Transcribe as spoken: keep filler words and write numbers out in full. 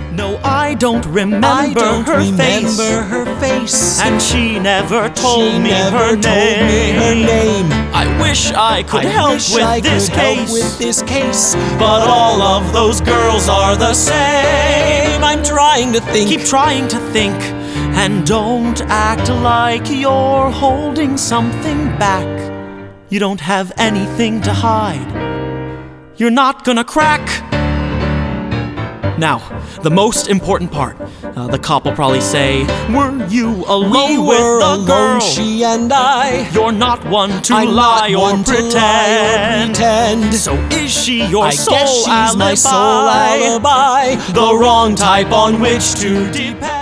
No, I don't remember I don't her remember face, her face, and she never told she me never her told me her name. name. I wish I could I help wish with I this could help case, with this case, but all of those girls are the same. I'm trying to think. Keep trying to think, and don't act like you're holding something back. You don't have anything to hide. You're not gonna crack. Now, the most important part. Uh, the cop will probably say, were you alone We with were the alone, girl? she and I. You're not one to I'm lie not or one to pretend. lie or pretend. So is she your I sole guess she's alibi? my sole alibi, The wrong type on which to depend.